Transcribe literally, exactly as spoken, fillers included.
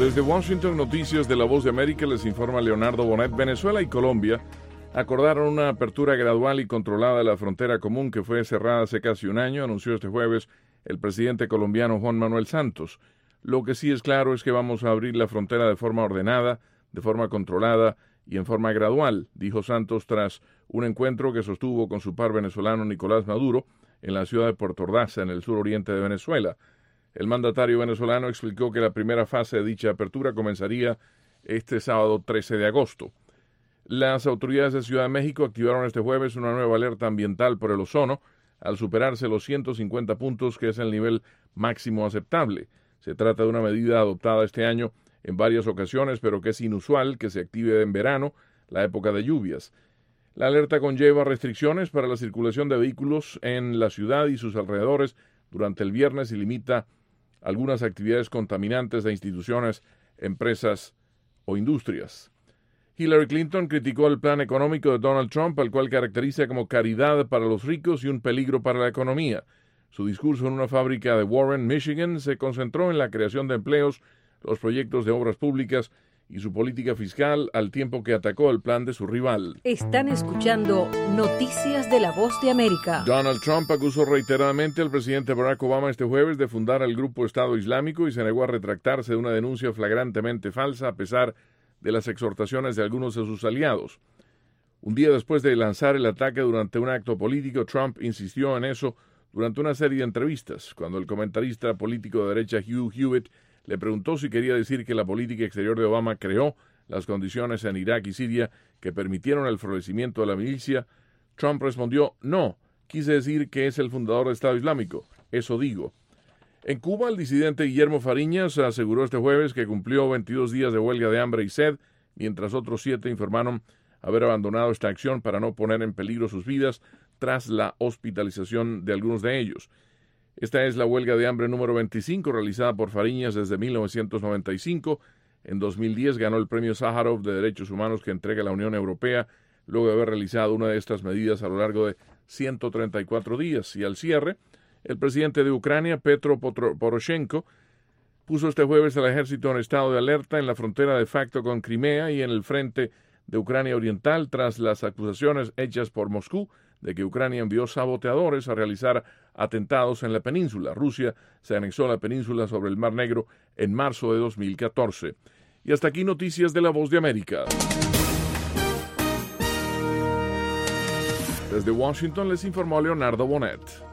Desde Washington, Noticias de La Voz de América, les informa Leonardo Bonet. Venezuela y Colombia acordaron una apertura gradual y controlada de la frontera común que fue cerrada hace casi un año, anunció este jueves el presidente colombiano Juan Manuel Santos. Lo que sí es claro es que vamos a abrir la frontera de forma ordenada, de forma controlada y en forma gradual, dijo Santos tras un encuentro que sostuvo con su par venezolano Nicolás Maduro en la ciudad de Puerto Ordaz, en el suroriente de Venezuela. El mandatario venezolano explicó que la primera fase de dicha apertura comenzaría este sábado trece de agosto. Las autoridades de Ciudad de México activaron este jueves una nueva alerta ambiental por el ozono al superarse los ciento cincuenta puntos, que es el nivel máximo aceptable. Se trata de una medida adoptada este año en varias ocasiones, pero que es inusual que se active en verano, la época de lluvias. La alerta conlleva restricciones para la circulación de vehículos en la ciudad y sus alrededores durante el viernes y limita algunas actividades contaminantes de instituciones, empresas o industrias. Hillary Clinton criticó el plan económico de Donald Trump, al cual caracteriza como caridad para los ricos y un peligro para la economía. Su discurso en una fábrica de Warren, Michigan, se concentró en la creación de empleos, los proyectos de obras públicas y su política fiscal, al tiempo que atacó el plan de su rival. Están escuchando Noticias de la Voz de América. Donald Trump acusó reiteradamente al presidente Barack Obama este jueves de fundar el grupo Estado Islámico y se negó a retractarse de una denuncia flagrantemente falsa a pesar de las exhortaciones de algunos de sus aliados. Un día después de lanzar el ataque durante un acto político, Trump insistió en eso durante una serie de entrevistas, cuando el comentarista político de derecha Hugh Hewitt le preguntó si quería decir que la política exterior de Obama creó las condiciones en Irak y Siria que permitieron el florecimiento de la milicia. Trump respondió: no, quise decir que es el fundador del Estado Islámico, eso digo. En Cuba, el disidente Guillermo Fariñas aseguró este jueves que cumplió veintidós días de huelga de hambre y sed, mientras otros siete informaron haber abandonado esta acción para no poner en peligro sus vidas tras la hospitalización de algunos de ellos. Esta es la huelga de hambre número veinticinco realizada por Fariñas desde mil novecientos noventa y cinco. En dos mil diez ganó el premio Sájarov de Derechos Humanos que entrega la Unión Europea, luego de haber realizado una de estas medidas a lo largo de ciento treinta y cuatro días. Y al cierre, el presidente de Ucrania, Petro Poroshenko, puso este jueves al ejército en estado de alerta en la frontera de facto con Crimea y en el frente de Ucrania Oriental tras las acusaciones hechas por Moscú de que Ucrania envió saboteadores a realizar atentados en la península. Rusia se anexó a la península sobre el Mar Negro en marzo de dos mil catorce. Y hasta aquí Noticias de la Voz de América. Desde Washington les informó Leonardo Bonet.